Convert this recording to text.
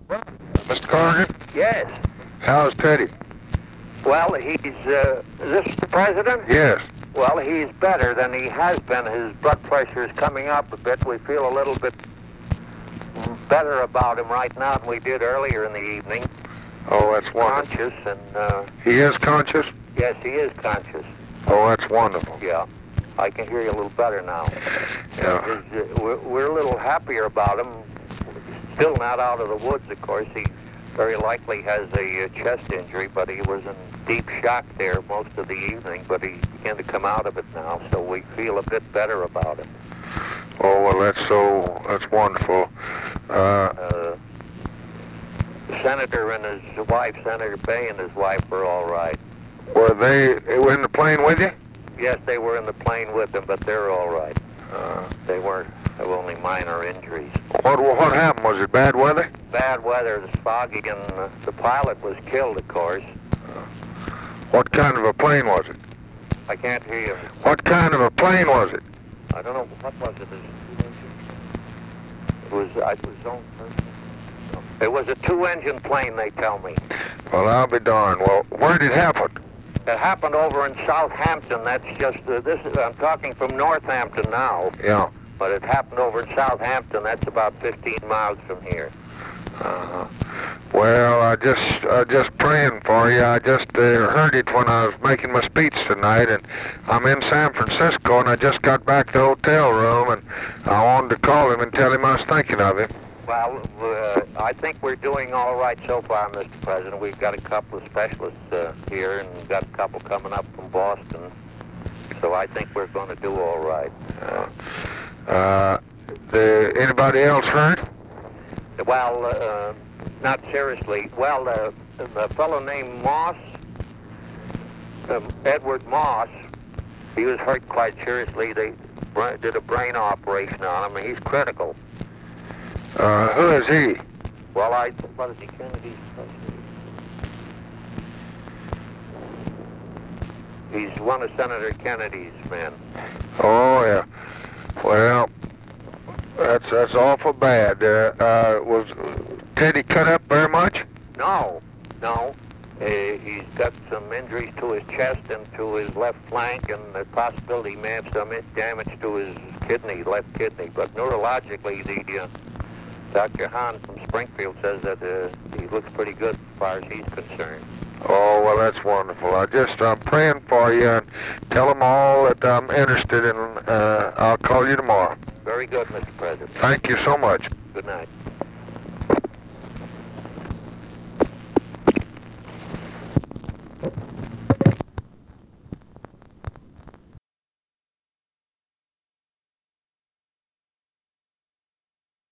Mr. Corrigan, Yes. how's Teddy? Well, is this the president? Yes. Well, he's better than he has been. His blood pressure is coming up a bit. We feel a little bit better about him right now than we did earlier in the evening. Oh, that's wonderful. Conscious, and He is conscious? yes, he is conscious. Oh, that's wonderful. Yeah. I can hear you a little better now. Yeah. We're a little happier about him. Still not out of the woods, of course. He very likely has a chest injury, but he was in deep shock there most of the evening, but he began to come out of it now, so we feel a bit better about him. Oh, well, that's wonderful. The senator and his wife, Senator Bay and his wife, were all right. Were they in the plane with you? Yes, they were in the plane with him, but they're all right. They weren't, have only minor injuries. What happened? Was it bad weather? Bad weather, it's foggy, and the pilot was killed, of course. What kind of a plane was it? I can't hear you. What kind of a plane was it? I don't know, what was it? It was a two-engine plane, they tell me. Well, I'll be darned. Well, where did it happen? It happened over in Southampton. That's just, I'm talking from Northampton now. Yeah. But it happened over in Southampton. That's about 15 miles from here. Well, I just praying for you. I just heard it when I was making my speech tonight, and I'm in San Francisco, and I just got back to the hotel room, and I wanted to call him and tell him I was thinking of him. Well, I think we're doing all right so far, Mr. President. We've got a couple of specialists here, and we've got a couple coming up from Boston. So I think we're going to do all right. Anybody else hurt? Well, not seriously. Well, the fellow named Moss, Edward Moss, he was hurt quite seriously. They did a brain operation on him, and he's critical. Who is he? Well, what is he, Kennedy's cousin? He's one of Senator Kennedy's men. Oh, yeah. Well, that's awful bad. Was Teddy cut up very much? No. He's got some injuries to his chest and to his left flank, and the possibility he may have some damage to his kidney, left kidney. But neurologically, Dr. Hahn from Springfield says that he looks pretty good as far as he's concerned. Oh, well, that's wonderful. I'm praying for you, and tell them all that I'm interested in. I'll call you tomorrow. Very good, Mr. President. Thank you so much. Good night.